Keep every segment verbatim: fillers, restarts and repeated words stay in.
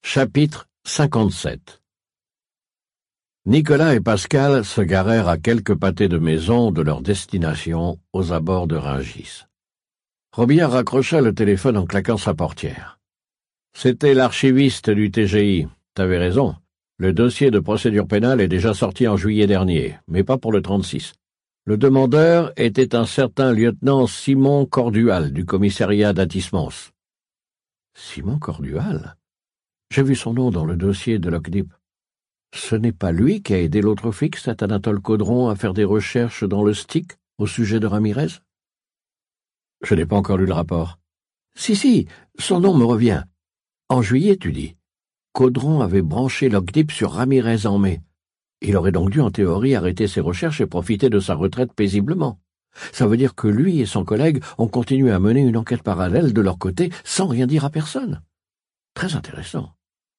Chapitre cinquante-sept. Nicolas et Pascal se garèrent à quelques pâtés de maison de leur destination aux abords de Rungis. Robillard raccrocha le téléphone en claquant sa portière. « C'était l'archiviste du T G I. T'avais raison. Le dossier de procédure pénale est déjà sorti en juillet dernier, mais pas pour le trente-six. Le demandeur était un certain lieutenant Simon Cordual du commissariat d'Athis-Mons. »« Simon Cordual ? J'ai vu son nom dans le dossier de l'Ocdip. Ce n'est pas lui qui a aidé l'autre flic, cet Anatole Caudron, à faire des recherches dans le stick au sujet de Ramirez ? Je n'ai pas encore lu le rapport. Si, si, son nom me revient. En juillet, tu dis. Caudron avait branché l'Ocdip sur Ramirez en mai. Il aurait donc dû, en théorie, arrêter ses recherches et profiter de sa retraite paisiblement. Ça veut dire que lui et son collègue ont continué à mener une enquête parallèle de leur côté sans rien dire à personne. Très intéressant.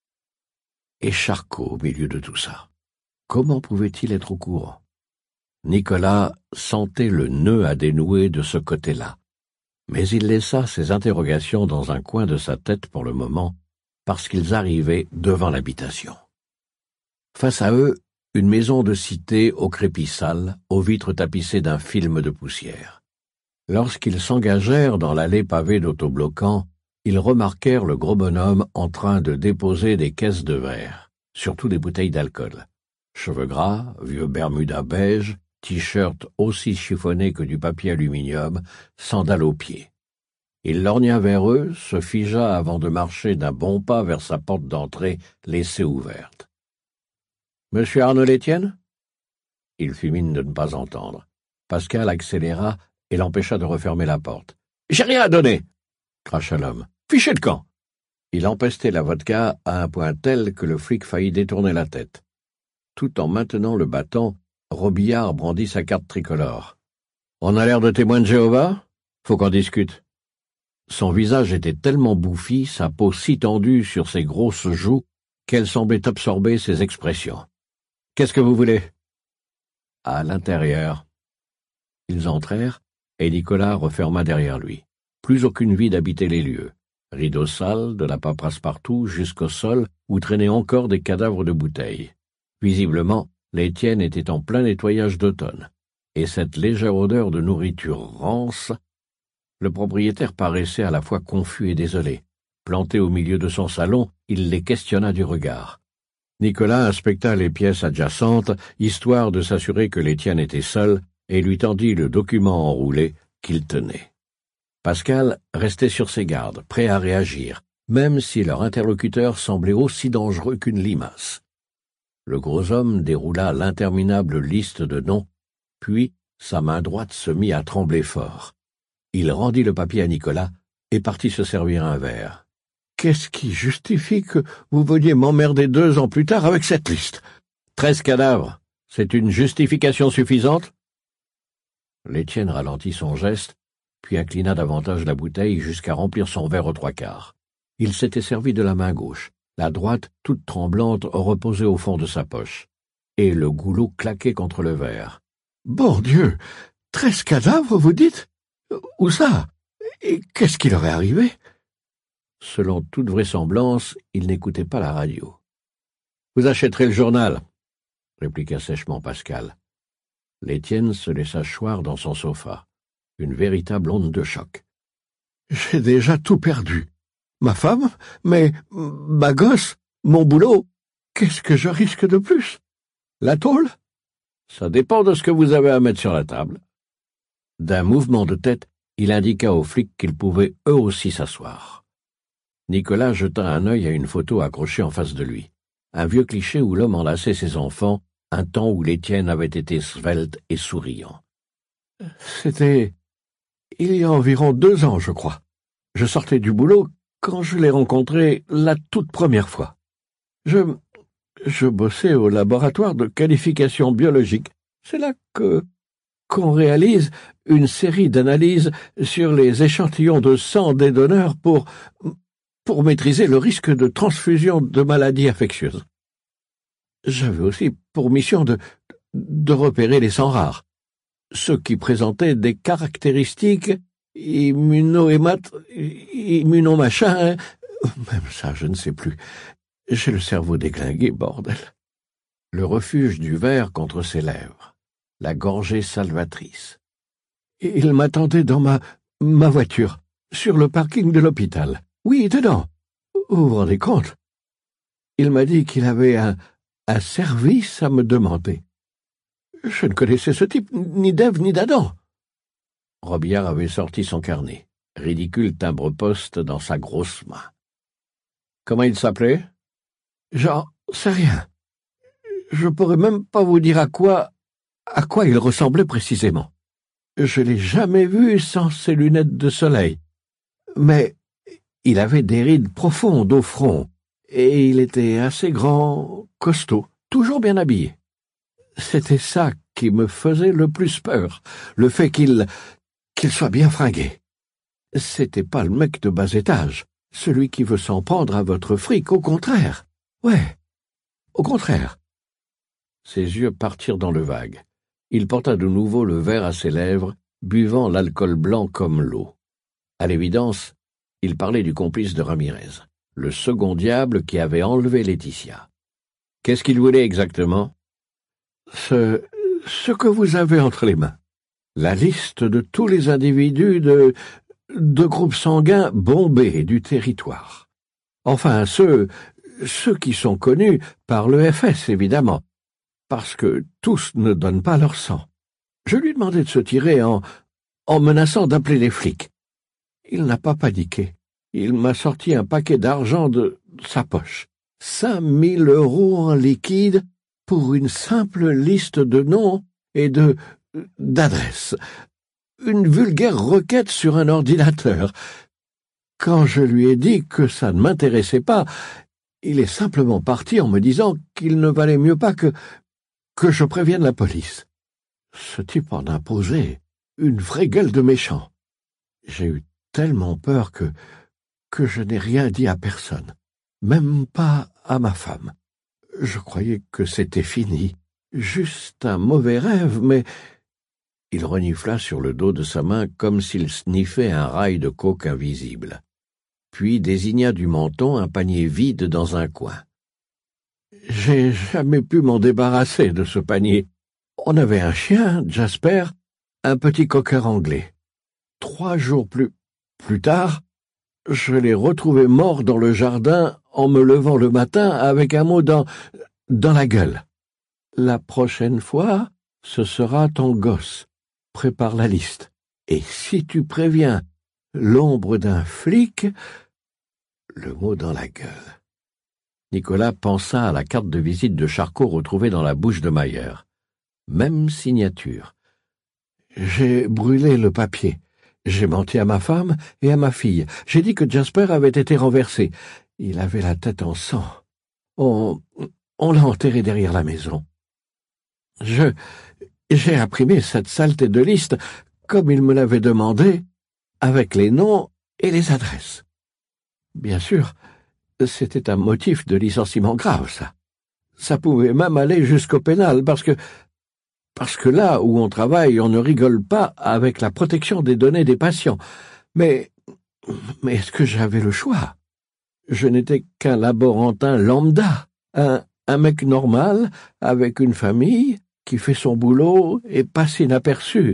Et Charcot au milieu de tout ça. Comment pouvait-il être au courant? Nicolas sentait le nœud à dénouer de ce côté-là, mais il laissa ses interrogations dans un coin de sa tête pour le moment, parce qu'ils arrivaient devant l'habitation. Face à eux, une maison de cité au crépi sale, aux vitres tapissées d'un film de poussière. Lorsqu'ils s'engagèrent dans l'allée pavée d'autobloquants, ils remarquèrent le gros bonhomme en train de déposer des caisses de verre, surtout des bouteilles d'alcool. Cheveux gras, vieux bermuda beige, t-shirt aussi chiffonné que du papier aluminium, sandales aux pieds. Il lorgna vers eux, se figea avant de marcher d'un bon pas vers sa porte d'entrée laissée ouverte. « Monsieur Arnaud Létienne ?» Il fit mine de ne pas entendre. Pascal accéléra et l'empêcha de refermer la porte. « J'ai rien à donner !» cracha l'homme. « Fichez le camp !» Il empestait la vodka à un point tel que le flic faillit détourner la tête. Tout en maintenant le bâton, Robillard brandit sa carte tricolore. « On a l'air de témoins de Jéhovah ? Faut qu'on discute. » Son visage était tellement bouffi, sa peau si tendue sur ses grosses joues, qu'elle semblait absorber ses expressions. « Qu'est-ce que vous voulez ?» À l'intérieur. Ils entrèrent, et Nicolas referma derrière lui. Plus aucune vie d'habiter les lieux. Rideaux sales, de la paperasse partout, jusqu'au sol, où traînaient encore des cadavres de bouteilles. Visiblement, l'Étienne était en plein nettoyage d'automne, et cette légère odeur de nourriture rance, le propriétaire paraissait à la fois confus et désolé. Planté au milieu de son salon, il les questionna du regard. Nicolas inspecta les pièces adjacentes, histoire de s'assurer que l'Étienne était seul, et lui tendit le document enroulé qu'il tenait. Pascal restait sur ses gardes, prêt à réagir, même si leur interlocuteur semblait aussi dangereux qu'une limace. Le gros homme déroula l'interminable liste de noms, puis sa main droite se mit à trembler fort. Il rendit le papier à Nicolas et partit se servir un verre. « Qu'est-ce qui justifie que vous veniez m'emmerder deux ans plus tard avec cette liste ? Treize cadavres, c'est une justification suffisante ?» L'Étienne ralentit son geste, puis inclina davantage la bouteille jusqu'à remplir son verre aux trois quarts. Il s'était servi de la main gauche, la droite, toute tremblante, reposait au fond de sa poche, et le goulot claquait contre le verre. « Bon Dieu, treize cadavres, vous dites ? Où ça ? Et qu'est-ce qui leur est arrivé ?» Selon toute vraisemblance, il n'écoutait pas la radio. « Vous achèterez le journal », répliqua sèchement Pascal. L'Étienne se laissa choir dans son sofa. Une véritable onde de choc. « J'ai déjà tout perdu. Ma femme, mais ma gosse, mon boulot. Qu'est-ce que je risque de plus ? La tôle ? Ça dépend de ce que vous avez à mettre sur la table. » D'un mouvement de tête, il indiqua aux flics qu'ils pouvaient eux aussi s'asseoir. Nicolas jeta un œil à une photo accrochée en face de lui. Un vieux cliché où l'homme enlaçait ses enfants, un temps où l'Étienne avait été svelte et souriant. « C'était il y a environ deux ans, je crois. Je sortais du boulot quand je l'ai rencontré la toute première fois. Je, je bossais au laboratoire de qualification biologique. C'est là que qu'on réalise une série d'analyses sur les échantillons de sang des donneurs pour, pour maîtriser le risque de transfusion de maladies infectieuses. J'avais aussi pour mission de, de repérer les sangs rares, ceux qui présentaient des caractéristiques immunohémat, immunomachin, même ça je ne sais plus. J'ai le cerveau déglingué, bordel. Le refuge du verre contre ses lèvres, la gorgée salvatrice. Et il m'attendait dans ma... ma voiture, sur le parking de l'hôpital. Oui, dedans. Vous vous rendez compte? Il m'a dit qu'il avait un, un service à me demander. Je ne connaissais ce type, ni d'Ève ni d'Adam. Robillard avait sorti son carnet, ridicule timbre-poste dans sa grosse main. Comment il s'appelait? J'en sais rien. Je pourrais même pas vous dire à quoi, à quoi il ressemblait précisément. Je l'ai jamais vu sans ses lunettes de soleil. Mais il avait des rides profondes au front, et il était assez grand, costaud, toujours bien habillé. C'était ça qui me faisait le plus peur, le fait qu'il... qu'il soit bien fringué. C'était pas le mec de bas étage, celui qui veut s'en prendre à votre fric, au contraire. Ouais, au contraire. Ses yeux partirent dans le vague. Il porta de nouveau le verre à ses lèvres, buvant l'alcool blanc comme l'eau. À l'évidence, il parlait du complice de Ramirez, le second diable qui avait enlevé Laetitia. Qu'est-ce qu'il voulait exactement? Ce... ce que vous avez entre les mains. La liste de tous les individus de... de groupes sanguins bombés du territoire. Enfin, ceux... ceux qui sont connus par le F S, évidemment, parce que tous ne donnent pas leur sang. Je lui demandai de se tirer en... en menaçant d'appeler les flics. Il n'a pas paniqué. Il m'a sorti un paquet d'argent de sa poche. Cinq mille euros en liquide pour une simple liste de noms et de... d'adresses. Une vulgaire requête sur un ordinateur. Quand je lui ai dit que ça ne m'intéressait pas, il est simplement parti en me disant qu'il ne valait mieux pas que... que je prévienne la police. Ce type en a posé une vraie gueule de méchant. J'ai eu tellement peur que... que je n'ai rien dit à personne, même pas à ma femme. Je croyais que c'était fini, juste un mauvais rêve, mais... Il renifla sur le dos de sa main comme s'il sniffait un rail de coke invisible, puis désigna du menton un panier vide dans un coin. J'ai jamais pu m'en débarrasser de ce panier. On avait un chien, Jasper, un petit cocker anglais. Trois jours plus... plus tard, je l'ai retrouvé mort dans le jardin en me levant le matin avec un mot dans... dans la gueule. La prochaine fois, ce sera ton gosse. Prépare la liste. Et si tu préviens l'ombre d'un flic... Le mot dans la gueule. Nicolas pensa à la carte de visite de Charcot retrouvée dans la bouche de Mayer. Même signature. J'ai brûlé le papier. J'ai menti à ma femme et à ma fille. J'ai dit que Jasper avait été renversé. Il avait la tête en sang. On... on l'a enterré derrière la maison. Je... j'ai imprimé cette saleté de liste, comme il me l'avait demandé, avec les noms et les adresses. Bien sûr, c'était un motif de licenciement grave, ça. Ça pouvait même aller jusqu'au pénal, parce que... parce que là où on travaille, on ne rigole pas avec la protection des données des patients. Mais... mais est-ce que j'avais le choix? Je n'étais qu'un laborantin lambda, un, un mec normal, avec une famille, qui fait son boulot et passe inaperçu.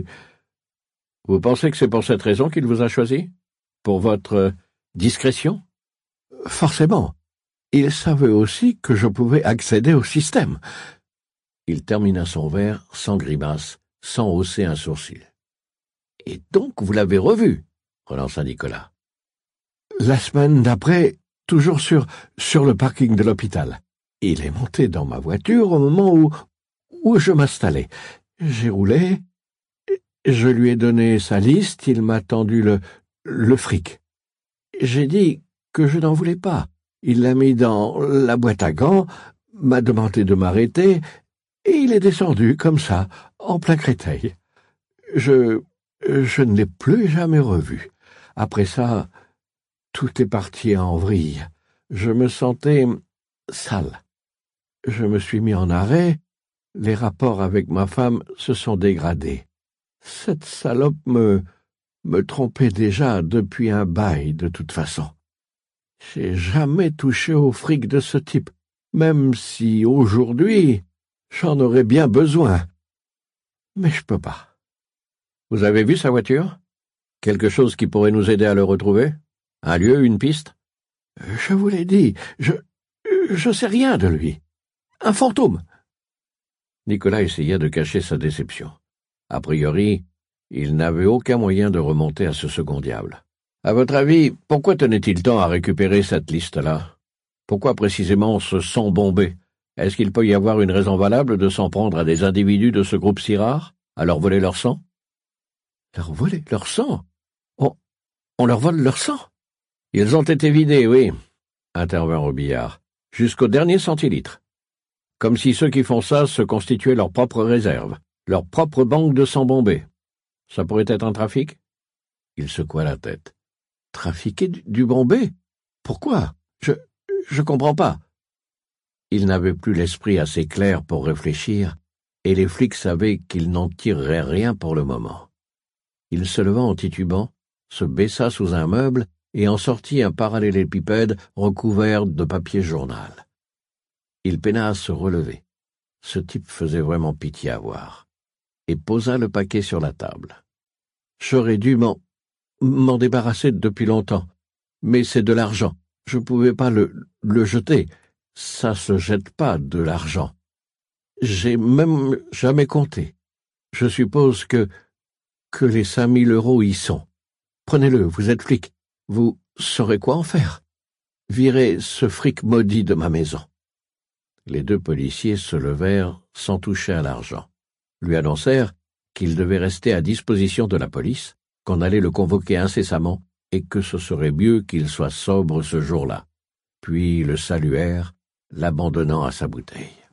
Vous pensez que c'est pour cette raison qu'il vous a choisi? Pour votre discrétion? Forcément. Il savait aussi que je pouvais accéder au système. Il termina son verre sans grimace, sans hausser un sourcil. Et donc vous l'avez revu, relança Nicolas. La semaine d'après, toujours sur, sur le parking de l'hôpital. Il est monté dans ma voiture au moment où, où je m'installais. J'ai roulé, je lui ai donné sa liste, il m'a tendu le, le fric. J'ai dit que je n'en voulais pas. Il l'a mis dans la boîte à gants, m'a demandé de m'arrêter, et il est descendu comme ça, en plein Créteil. Je... je ne l'ai plus jamais revu. Après ça, tout est parti en vrille. Je me sentais sale. Je me suis mis en arrêt, les rapports avec ma femme se sont dégradés. Cette salope me... me trompait déjà depuis un bail, de toute façon. J'ai jamais touché au fric de ce type, même si aujourd'hui j'en aurais bien besoin. Mais je peux pas. Vous avez vu sa voiture? Quelque chose qui pourrait nous aider à le retrouver? Un lieu, une piste? Je vous l'ai dit, je... je sais rien de lui. Un fantôme. Nicolas essaya de cacher sa déception. A priori, il n'avait aucun moyen de remonter à ce second diable. À votre avis, pourquoi tenait-il tant à récupérer cette liste-là? Pourquoi précisément ce sang bombé? Est-ce qu'il peut y avoir une raison valable de s'en prendre à des individus de ce groupe si rare, à leur voler leur sang? Leur voler leur sang? On, on leur vole leur sang? Ils ont été vidés, oui, intervint Robillard, jusqu'au dernier centilitre. Comme si ceux qui font ça se constituaient leur propre réserve, leur propre banque de sang bombé. Ça pourrait être un trafic? Il secoua la tête. Trafiquer du, du bombé? Pourquoi? Je... je comprends pas. Il n'avait plus l'esprit assez clair pour réfléchir, et les flics savaient qu'ils n'en tireraient rien pour le moment. Il se leva en titubant, se baissa sous un meuble et en sortit un parallélépipède recouvert de papier journal. Il peina à se relever. Ce type faisait vraiment pitié à voir, et posa le paquet sur la table. J'aurais dû m'en... m'en débarrasser depuis longtemps, mais c'est de l'argent. Je pouvais pas le... le jeter. Ça se jette pas, de l'argent. J'ai même jamais compté. Je suppose que... que les cinq mille euros y sont. Prenez-le, vous êtes flic. Vous saurez quoi en faire. Virez ce fric maudit de ma maison. Les deux policiers se levèrent sans toucher à l'argent, lui annoncèrent qu'il devait rester à disposition de la police, qu'on allait le convoquer incessamment et que ce serait mieux qu'il soit sobre ce jour-là, puis le saluèrent, l'abandonnant à sa bouteille.